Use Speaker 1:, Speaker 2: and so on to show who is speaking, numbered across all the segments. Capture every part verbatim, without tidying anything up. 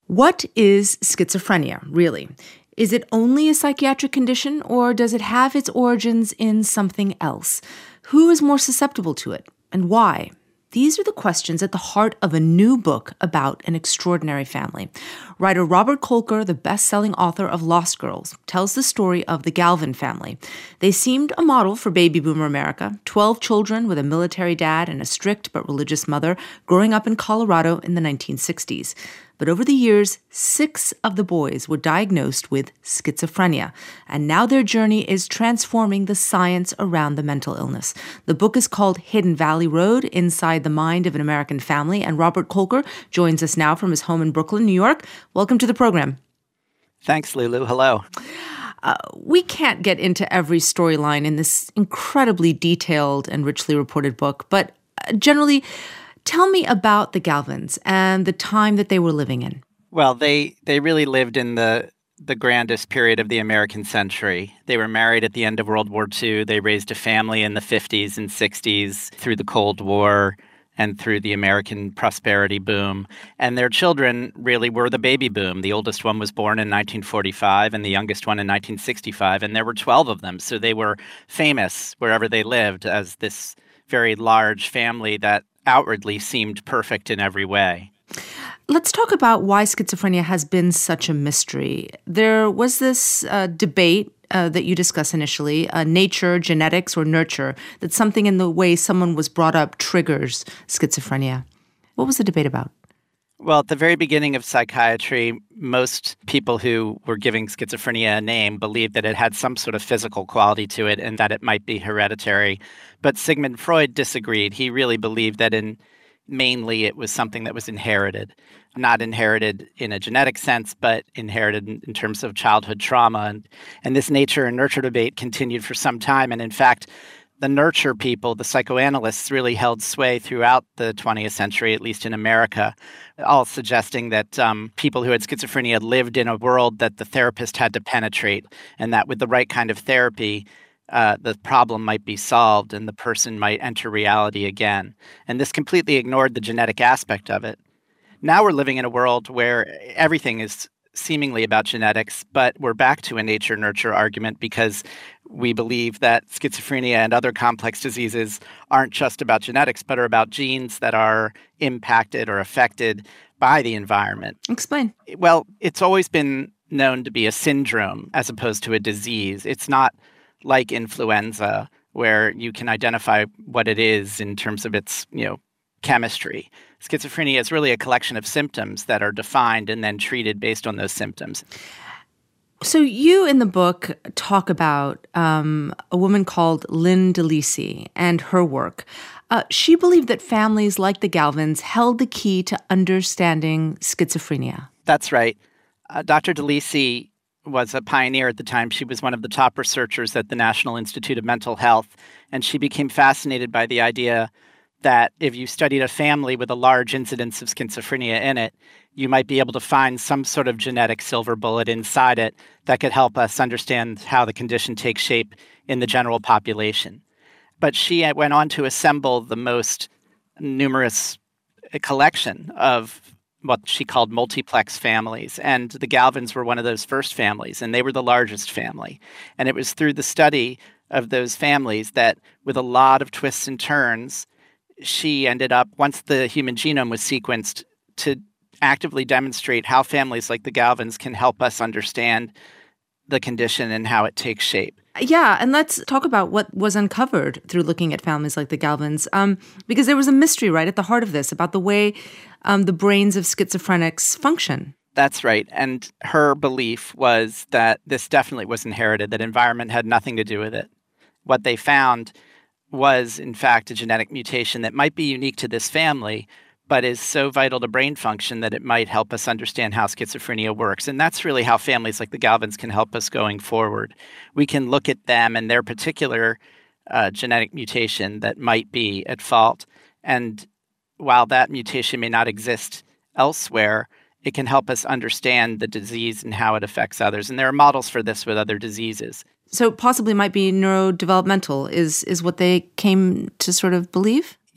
Speaker 1: What is schizophrenia, really? Is it only a psychiatric condition, or does it have its origins in something else? Who is more susceptible to it, and why? These are the questions at the heart of a new book about an extraordinary family. Writer Robert Kolker, the best-selling author of Lost Girls, tells the story of the Galvin family. They seemed a model for baby boomer America, twelve children with a military dad and a strict but religious mother growing up in Colorado in the nineteen sixties. But over the years, six of the boys were diagnosed with schizophrenia, and now their journey is transforming the science around the mental illness. The book is called Hidden Valley Road, Inside the Mind of an American Family, and Robert Kolker joins us now from his home in Brooklyn, New York. Welcome to the program.
Speaker 2: Thanks, Lulu. Hello.
Speaker 1: Uh, we can't get into every storyline in this incredibly detailed and richly reported book, but uh, generally, tell me about the Galvins and the time that they were living in.
Speaker 2: Well, they, they really lived in the the grandest period of the American century. They were married at the end of World War Two. They raised a family in the fifties and sixties through the Cold War and through the American prosperity boom. And their children really were the baby boom. The oldest one was born in nineteen forty-five and the youngest one in nineteen sixty-five. And there were twelve of them. So they were famous wherever they lived as this very large family that outwardly seemed perfect in every way.
Speaker 1: Let's talk about why schizophrenia has been such a mystery. There was this uh, debate uh, that you discussed initially, uh, nature, genetics, or nurture, that something in the way someone was brought up triggers schizophrenia. What was the debate about?
Speaker 2: Well, at the very beginning of psychiatry, most people who were giving schizophrenia a name believed that it had some sort of physical quality to it and that it might be hereditary. But Sigmund Freud disagreed. He really believed that in mainly it was something that was inherited, not inherited in a genetic sense, but inherited in, in terms of childhood trauma. And, and this nature and nurture debate continued for some time. And in fact, the nurture people, the psychoanalysts, really held sway throughout the twentieth century, at least in America, all suggesting that um, people who had schizophrenia lived in a world that the therapist had to penetrate, and that with the right kind of therapy, uh, the problem might be solved and the person might enter reality again. And this completely ignored the genetic aspect of it. Now we're living in a world where everything is seemingly about genetics, but we're back to a nature-nurture argument because we believe that schizophrenia and other complex diseases aren't just about genetics, but are about genes that are impacted or affected by the environment.
Speaker 1: Explain.
Speaker 2: Well, it's always been known to be a syndrome as opposed to a disease. It's not like influenza, where you can identify what it is in terms of its, you know, chemistry. Schizophrenia is really a collection of symptoms that are defined and then treated based on those symptoms.
Speaker 1: So you in the book talk about um, a woman called Lynn DeLisi and her work. Uh, she believed that families like the Galvins held the key to understanding schizophrenia.
Speaker 2: That's right. Uh, Doctor DeLisi was a pioneer at the time. She was one of the top researchers at the National Institute of Mental Health, and she became fascinated by the idea that if you studied a family with a large incidence of schizophrenia in it, you might be able to find some sort of genetic silver bullet inside it that could help us understand how the condition takes shape in the general population. But she went on to assemble the most numerous collection of what she called multiplex families. And the Galvins were one of those first families, and they were the largest family. And it was through the study of those families that, with a lot of twists and turns, she ended up, once the human genome was sequenced, to actively demonstrate how families like the Galvins can help us understand the condition and how it takes shape.
Speaker 1: Yeah, and let's talk about what was uncovered through looking at families like the Galvins, um, because there was a mystery right at the heart of this about the way um, the brains of schizophrenics function.
Speaker 2: That's right. And her belief was that this definitely was inherited, that environment had nothing to do with it. What they found was, in fact, a genetic mutation that might be unique to this family, but is so vital to brain function that it might help us understand how schizophrenia works. And that's really how families like the Galvins can help us going forward. We can look at them and their particular uh, genetic mutation that might be at fault. And while that mutation may not exist elsewhere, it can help us understand the disease and how it affects others. And there are models for this with other diseases.
Speaker 1: So possibly might be neurodevelopmental is, is what they came to sort of believe?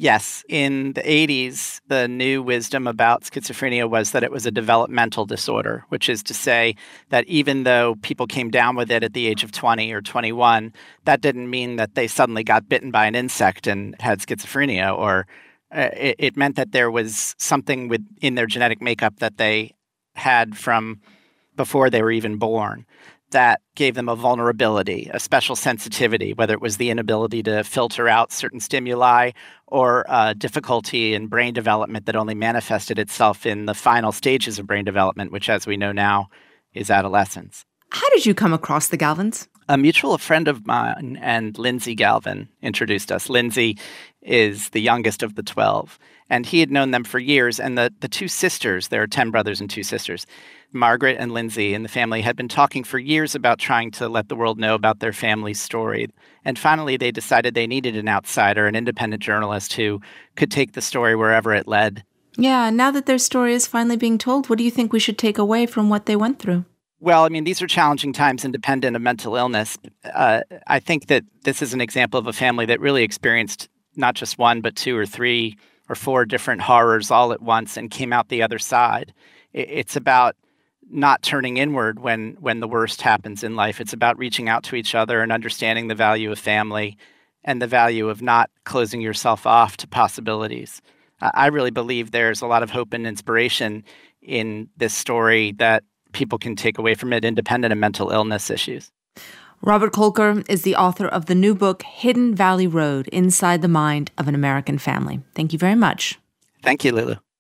Speaker 2: Yes. In the eighties, the new wisdom about schizophrenia was that it was a developmental disorder, which is to say that even though people came down with it at the age of twenty or twenty-one, that didn't mean that they suddenly got bitten by an insect and had schizophrenia, or uh, it, it meant that there was something within their genetic makeup that they had from before they were even born that gave them a vulnerability, a special sensitivity, whether it was the inability to filter out certain stimuli or uh, difficulty in brain development that only manifested itself in the final stages of brain development, which, as we know now, is adolescence.
Speaker 1: How did you come across the Galvins?
Speaker 2: A mutual friend of mine and Lindsay Galvin introduced us. Lindsay is the youngest of the twelve, and he had known them for years. And the, the two sisters, there are ten brothers and two sisters, Margaret and Lindsay and the family had been talking for years about trying to let the world know about their family's story. And finally, they decided they needed an outsider, an independent journalist who could take the story wherever it led.
Speaker 1: Yeah, now that their story is finally being told, what do you think we should take away from what they went through?
Speaker 2: Well, I mean, these are challenging times independent of mental illness. Uh, I think that this is an example of a family that really experienced not just one, but two or three or four different horrors all at once and came out the other side. It's about not turning inward when when the worst happens in life. It's about reaching out to each other and understanding the value of family and the value of not closing yourself off to possibilities. I really believe there's a lot of hope and inspiration in this story that people can take away from it, independent of mental illness issues.
Speaker 1: Robert Kolker is the author of the new book, Hidden Valley Road, Inside the Mind of an American Family. Thank you very much.
Speaker 2: Thank you, Lulu.